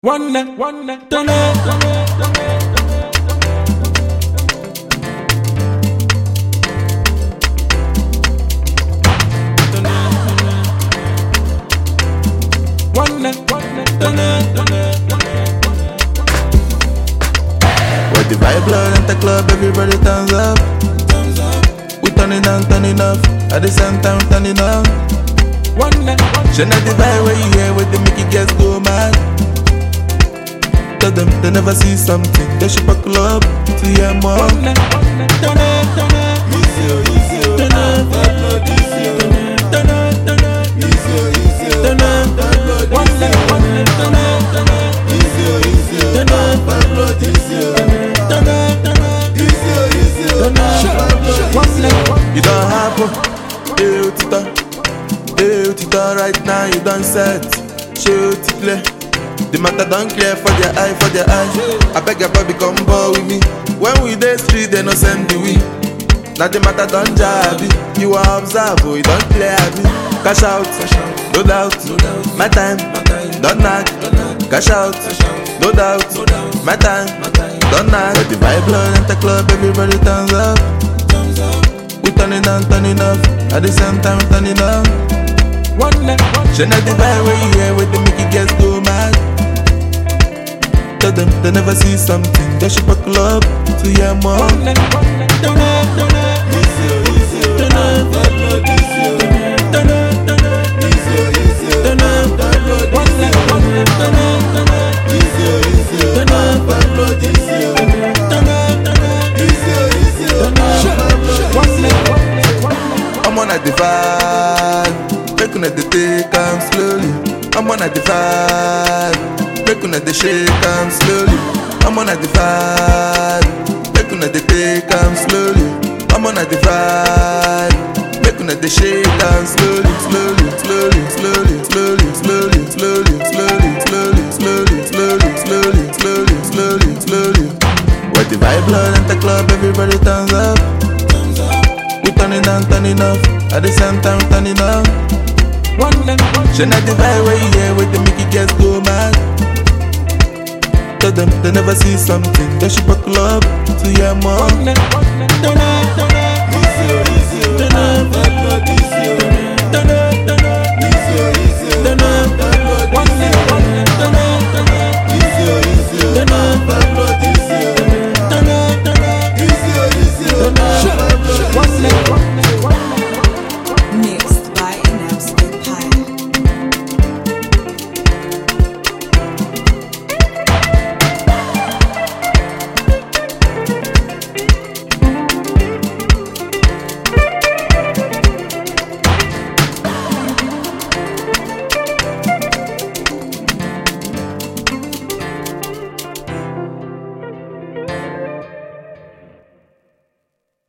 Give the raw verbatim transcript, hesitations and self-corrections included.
One neck, one neck, done it. One neck, one neck, done it, done it, done it. With the vibe loud at the club, everybody turns up. We turning down, turning up. At the same time, turning down. One neck, one neck. She not the vibe where you hear with the Mickey girls go mad. Tell them they never see something, they should buckle up to hear more. One neck, one neck, done it, done it. Easy, easy, Done it, blood easy, done it, done it. easy, easy, Done it. One neck, one neck, done it, done it. easy, easy, Done it. blood easy, Done it, done it. easy, easy, Done it. One neck, one neck. You don't happen, hey, Utita, hey, Utita, right now you done set, show to play. The matter don't clear for their eye, for their eye. I beg your baby come ball with me. When we dey street, they no send the we. Now the matter don't jabby. You are observe, oh, you don't clear me. Cash out, no doubt. My time, don't knock. Cash out, no doubt. My time, don't knock. But the vibe loud at the club, everybody turns up. We turning down, turning up. At the same time, turning down. One neck, one neck. She not the vibe where you hear with the Mickey girls go mad. Tell them they never see something, they should buckle up to hear more. One neck, one neck, done it, done it. Easy, easy, Done it, blood easy, done it, done it. easy, easy, Done it. blood One neck, one neck, done it, done it. easy, easy, Done it. blood easy, Done it, done it. easy, easy, Done it. One neck, one neck, one neck. I'm on a divide, make una dey take am slowly. I'm on a divide, make una dey shake am slowly. I'm on a divide, make una dey take am slowly. I'm on a divide, make una dey shake am slowly, slowly, slowly, slowly, slowly, slowly, slowly, slowly, slowly, slowly, slowly, slowly, slowly, slowly, slowly. Where the vibe loud at the club, everybody turns up. We turning down, turning up. At the same time, turning down. One neck, one neck. She not the vibe where you hear with the Mickey girls go mad. Tell them they never see something, they should buckle up to hear more. One neck, one neck.